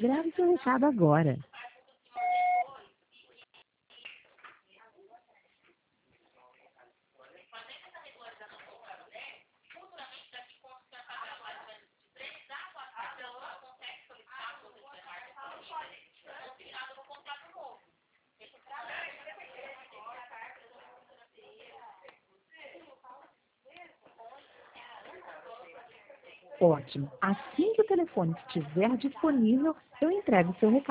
Grave seu recado agora. Ótimo. Assim que o telefone estiver disponível, eu entrego seu recado.